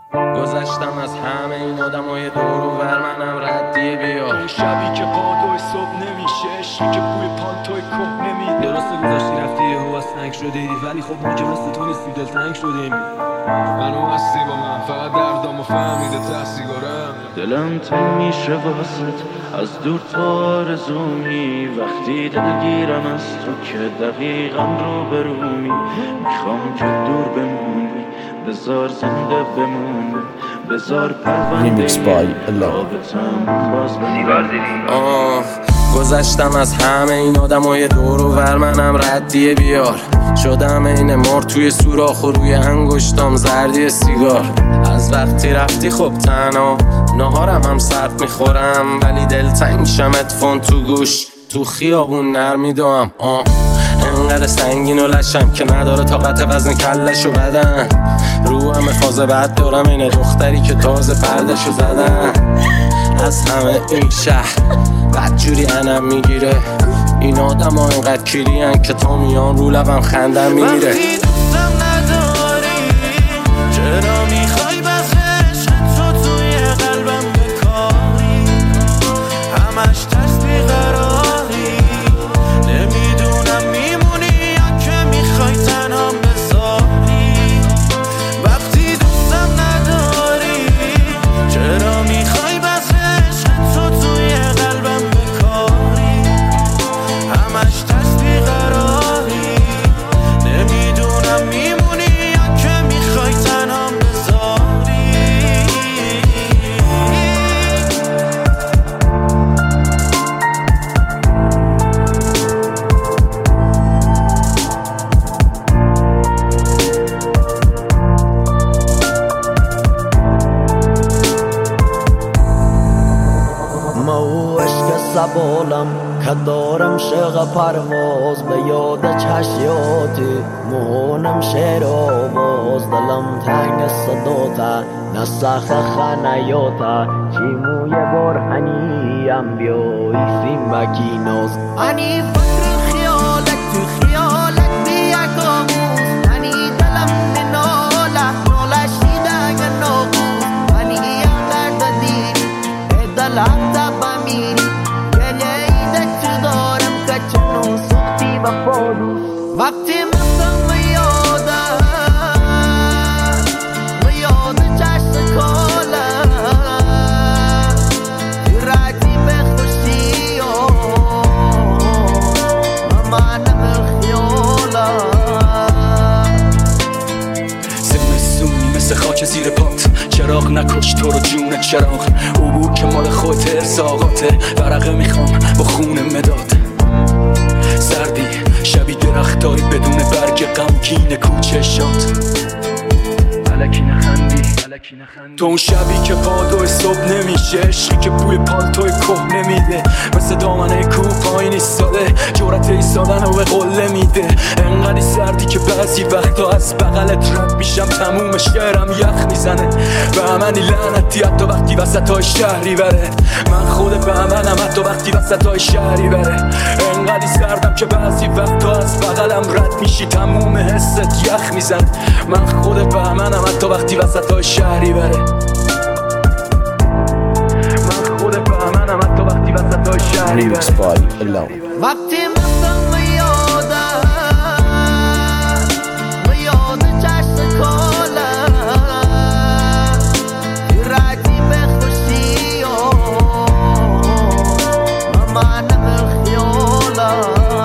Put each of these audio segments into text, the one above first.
گذشتم از همه این آدمای دور و بر منم ردیه بیار. اون شبی که بادوی صبح نمیشه، عشقی که بوی پالتوی که نمیده. درسته گذاشتی رفتی یهو از تنگ شدی، ولی خب ما که مثل تو نیستیم دلتنگ شدیم. منو هستی با من، فقط دردامو فهمیده ته سیگارم. دلم تنگ میشه واسط از دور تو آرزومی، وقتی دلگیرم از تو که دقیقا رو برومی. میخوام که دور بمونی، بذار زنده بمونی، بذار پرونده رابطم باز بمونی. گذشتم از همه این آدمای دور و بر منم ردیه بیار. شدم این مار توی سوراخ و روی انگشتام زردی سیگار. از وقتی رفتی خب تنها نهارم هم سرد میخورم، ولی دلتنگ میشم ادفون تو گوش تو خیابون نرمیدم. انقدر سنگین و لشم که نداره طاقت وزن کلش و بدن. رو همه فاز بد دارم اینه دختری که تازه پردشو زدن. از همه این شهر بدجوری انم میگیره. این آدم ها اینقدر کیرین که تا میان رو لبم خندم میمیره. وقتی دوستم نداری چرا میخوای بس عشق تو توی قلبم بکاری؟ همش ترس بیقراری، نمیدونم میمونی یا که میخوای تنها بذاری. وقتی دوستم نداری چرا میخوای بس عشق تو توی قلبم بکاری؟ همش ترس بیقراری، نمیدونم میمونی یا که میخوای تنها بذاری. ما عشق سبالم که دارم شغ پرواز، به یاد چشیاتی مهونم شعر آواز. دلم تنگ صداتا نسخ خنیاتا، چیموی برهنیم بیایی سیم بکیناز. انی فکر خیالک تو خیالک بیاک آموز، انی دلم نناله ناله شیدنگ ناغوز. انی یقدر دادی دل حتی بمینی گله ایده چو دارم که چنون سختی و پادوز. وقتی مستم به یاد چشم کاله رعدی به خوشی منم خیاله. زمستونی مثل خاک زیر پات، چراغ نکش تو رو جون چراغ. عبور که مال خودت ارزاقاته، ورقه میخوام با خون مداد. سردی شبی درختاری بدون برگ، غمگین کوچه شاد. الکی نخندی تو اون شبی که بادوی صبح نمیشه، عشقی که بوی پالتوی که نمیده. مثل دامنه کوه پایین ایستاده، جرأت ایستادن رو به قله میده. انقدر سردی که بعضی وقتا از بغلت رد میشم، تموم شعرم یخ میزنه. بهمنی لعنتی حتی وقتی وسطای شهری بره. من خود بهمنم حتی وقتی وسطای شهری بره. انقدر سردم که بعضی وقتا از بغلم رد میشی، تموم حست یخ میزنه. من خود بهمنم حتی وقتی وسطای شهری بره. من خود بهمنم حتی وقتی وسطای شهری بره. وقتی مستم به یاد چشم کاله رعدی به خوشی منم خیاله.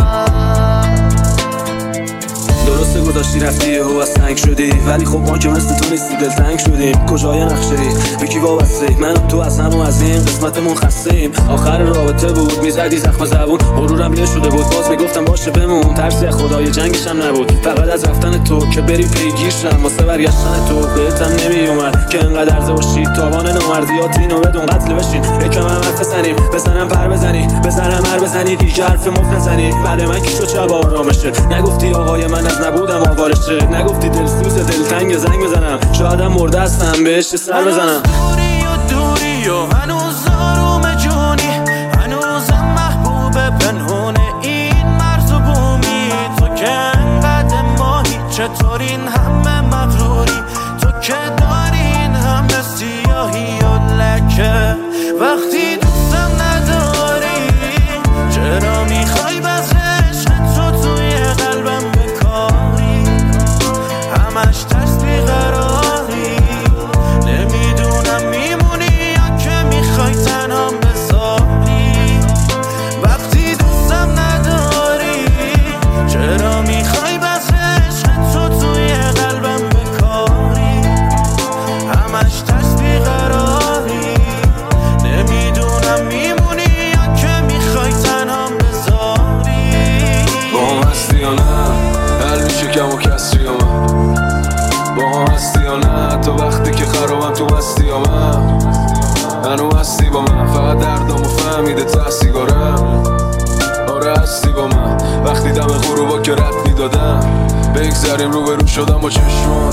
درسته گذاشتی رفتی یهو از تنگ شدی، ولی خب ما که مثل تو نیستیم دلتنگ شدیم. کجای نقشه‌ای به کی وابسته؟ من و تو از هم و از این قسمتمون خسته‌ایم. آخر رابطه بود میزدی زخم زبون، غرورم یه شده بود باز میگفتم باشه بمون. ترسی خدای جنگش هم نبود، فقط از رفتن تو که بری پیگیر شم. واسه برگشتن تو بهتم نمیومد که انقدر عرضه باشی. تاوان نامردیات اینو بدون قتل بشین. یکم هم حرف بزنیم، بزنم پر بزنی، بزنم هر بزنی، دیگه حرف مفت نزنی. بله من کی شد شب آرامشه، نگفتی آقای من از نبودم آوارشه. نگفتی دلسوز دلتنگ زنگ بزنم، شایدم مرده هستم بهش سر بزنم. دوری و هنوز آروم جونی، هنوزم محبوب پنهون این مرز و بومی. تو که انقدر ماهی چطور این همه مغروری، تو که داری این همه همه سیاهی و لکه وقتی دوستم نداری چرا میخوای بذر عشق تو توی قلبم بکاری همش ترس بیقراری نمیدونم میمونی یا که میخوای تنهام بذاری وقتی دوستم نداری چرا میخوای بذر عشق تو توی قلبم بکاری همش ترس بیقراری نمیدونم میمونی یا که میخوای تنهام بذاری با هم هستی یا نه حل میشه کم و کسری یا من با هم هستی یا نه تا وقتی که خرابم تو هستی یا من هنو هستی با من فقط دردامو فهمیده ته سیگارم آره هستی با من وقتی دم غروبا که رد میدادم بگذریم رو به رو شدم با چشمات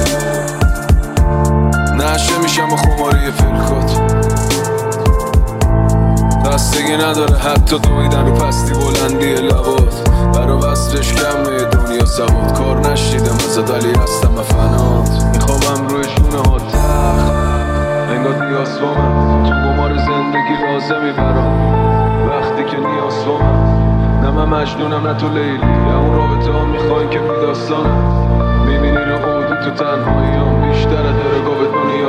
نشه میشم و خماری پلکات بستگی نداره حتی دویدن رو پستی بلندی لبات برا بستش کمه دنیا سواد کار نشیدم ازت ولی هستم و فنات میخوابم روی شونه ها تخت انگار نیاز با من تو گمار زندگی لازمی برام وقتی که نیاز با من نه من مجنونم نه تو لیلی یا اون رابطه ها میخواین که بی داستانم میبینی رو عودی تو تنهاییام بیشتره داره گاه به دنیا